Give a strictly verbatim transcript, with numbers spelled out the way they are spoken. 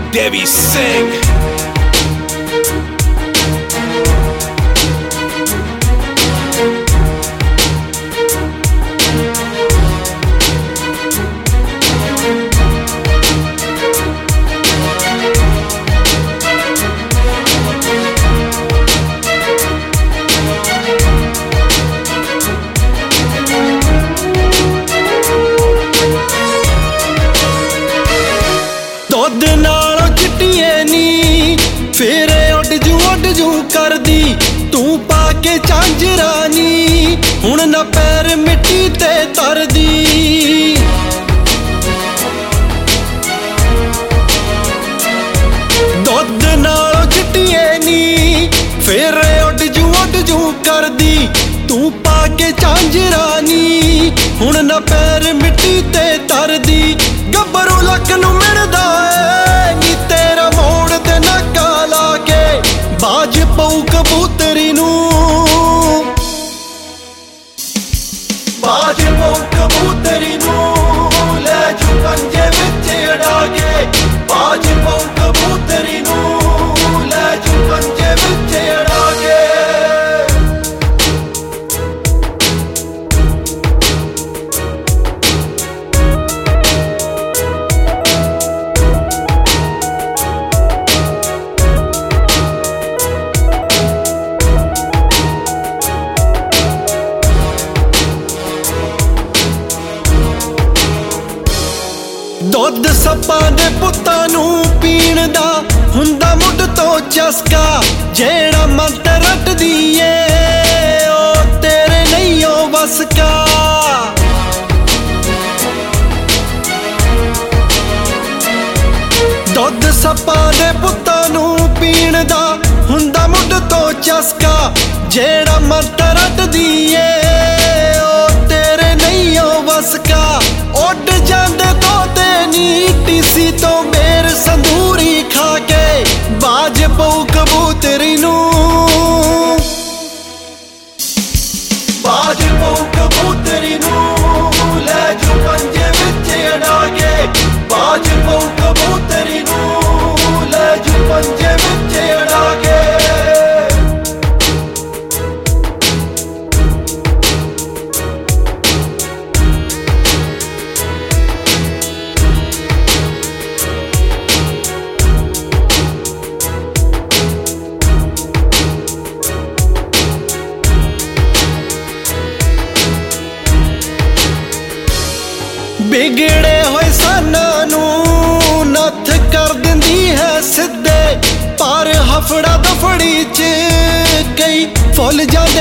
Devi Singh. दुध नालों चिट्टिए नी फेरे उड जू उड जू कर दी तू पाके झांजरा नी हुण ना पैर मिट्टी ते तर दी। दुध नालों चिट्टिए नी फेरे उड जू उड जू कर दी तू पाके झांजरा नी हुण ना पैर मिट्टी ते तर दी। गब्बरू लक नूं मिलदा ऐ नी तेरा मोड़ ते नाका ला के बाज पऊ कबूतरी नूं बाज पऊ कबूतरी नूं लै जू पंजे विच अड़ा के बाज पऊ कबूतरी नूं लै जू पंजे विच अड़ा के। दुध सप्पां दे पुत्तां नूं पीण दा हुंदा मुੱਢ तो चस्का जेड़ा मंत्र रटदी ए ओ तेरे नहीं ओ वस का। दुध सप्पां दे पुत्तां नूं पीण दा हुंदा मुੱਢ तो चस्का जेड़ा मंत्र रटदी ए ओ तेरे नहीं ओ वस का। उड जांदे तोते नी टीसी तो बेर संदूरी खा के बाज पऊ कबूतरी नूं बाज पऊ कबूतरी नूं लै जू पंजे विच अड़ा के बाज पऊ कबूतरी नूं लै जू पंजे विच अड़ा के। बिगड़े होए साना नूं नथ कर दिंदी है सिद्धे पर हफड़ा दफड़ी च कई फुल जांदे